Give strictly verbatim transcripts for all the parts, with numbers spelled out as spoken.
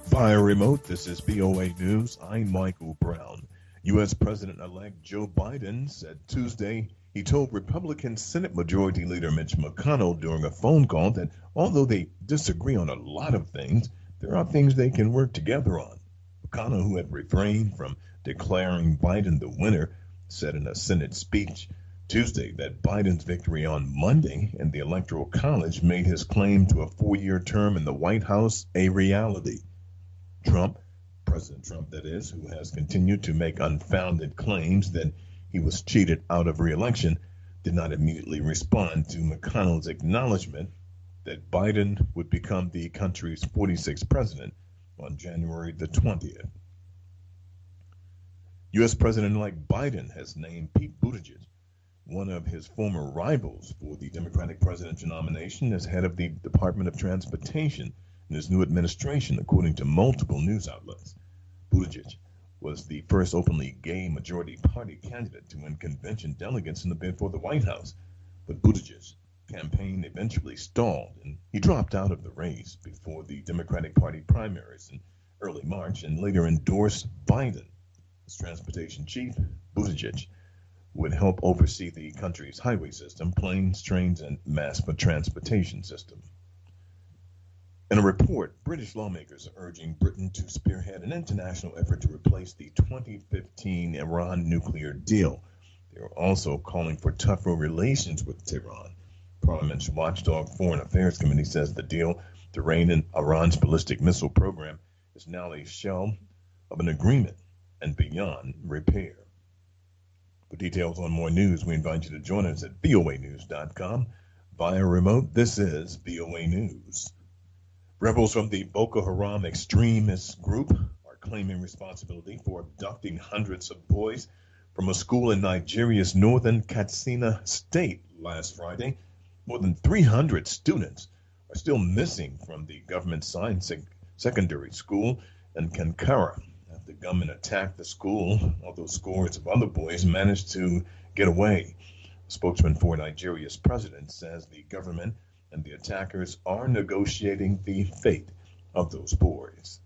Via remote, this is V O A News. I'm Michael Brown. U S. President-elect Joe Biden said Tuesday he told Republican Senate Majority Leader Mitch McConnell during a phone call that although they disagree on a lot of things, there are things they can work together on. McConnell, who had refrained from declaring Biden the winner, said in a Senate speech Tuesday that Biden's victory on Monday in the Electoral College made his claim to a four-year term in the White House a reality. Trump, President Trump that is, who has continued to make unfounded claims that he was cheated out of re-election, did not immediately respond to McConnell's acknowledgement that Biden would become the country's forty-sixth president on January the twentieth. U S. President-elect Biden has named Pete Buttigieg, one of his former rivals for the Democratic presidential nomination, as head of the Department of Transportation in his new administration, according to multiple news outlets. Buttigieg was the first openly gay majority party candidate to win convention delegates in the bid for the White House, but Buttigieg's campaign eventually stalled, and he dropped out of the race before the Democratic Party primaries in early March and later endorsed Biden. As transportation chief, Buttigieg would help oversee the country's highway system, planes, trains, and mass transportation system. In a report, British lawmakers are urging Britain to spearhead an international effort to replace the twenty fifteen Iran nuclear deal. They are also calling for tougher relations with Tehran. Parliament's watchdog Foreign Affairs Committee says the deal to rein in Iran's ballistic missile program is now a shell of an agreement and beyond repair. For details on more news, we invite you to join us at V O A news dot com. Via remote, this is V O A News. Rebels from the Boko Haram extremist group are claiming responsibility for abducting hundreds of boys from a school in Nigeria's northern Katsina state last Friday. More than three hundred students are still missing from the government science secondary school in Kankara. The gunmen attacked the school, although scores of other boys managed to get away. A spokesman for Nigeria's president says the government and the attackers are negotiating the fate of those boys.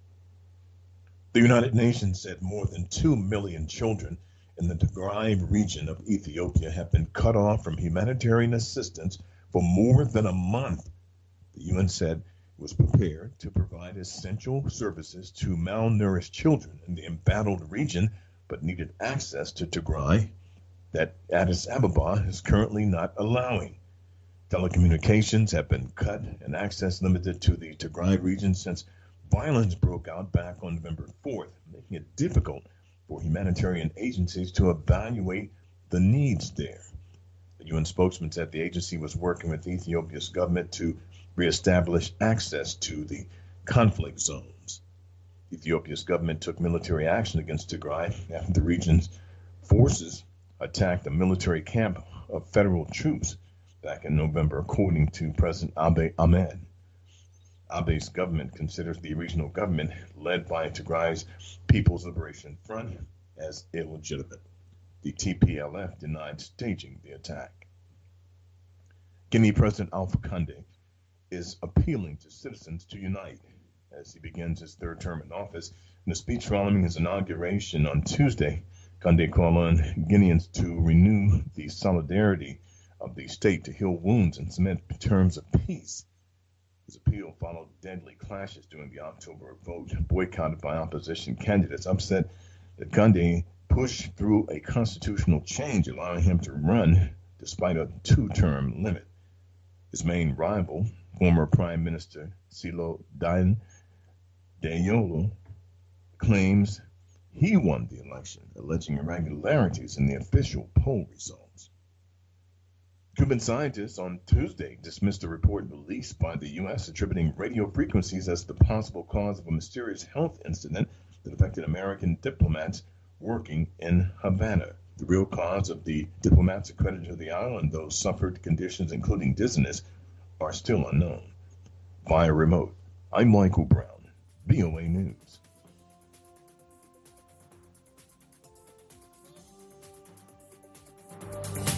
The United Nations said more than two million children in the Tigray region of Ethiopia have been cut off from humanitarian assistance for more than a month. The U N said it was prepared to provide essential services to malnourished children in the embattled region, but needed access to Tigray that Addis Ababa is currently not allowing. Telecommunications have been cut and access limited to the Tigray region since violence broke out back on November fourth, making it difficult for humanitarian agencies to evaluate the needs there. The U N spokesman said the agency was working with Ethiopia's government to reestablish access to the conflict zones. Ethiopia's government took military action against Tigray after the region's forces attacked a military camp of federal troops back in November, according to President Abiy Ahmed. Abiy's government considers the regional government led by Tigray's People's Liberation Front as illegitimate. The T P L F denied staging the attack. Guinea President Alpha Conde is appealing to citizens to unite as he begins his third term in office. In a speech following his inauguration on Tuesday, Conde called on Guineans to renew the solidarity of the state to heal wounds and cement terms of peace. His appeal followed deadly clashes during the October vote boycotted by opposition candidates, upset that Conde pushed through a constitutional change allowing him to run despite a two-term limit. His main rival, former Prime Minister Silo Dayan Diallo, claims he won the election, alleging irregularities in the official poll results. Cuban scientists on Tuesday dismissed a report released by the U S attributing radio frequencies as the possible cause of a mysterious health incident that affected American diplomats working in Havana. The real cause of the diplomats accredited to the island, those suffered conditions including dizziness, are still unknown. Via remote, I'm Michael Brown, V O A News.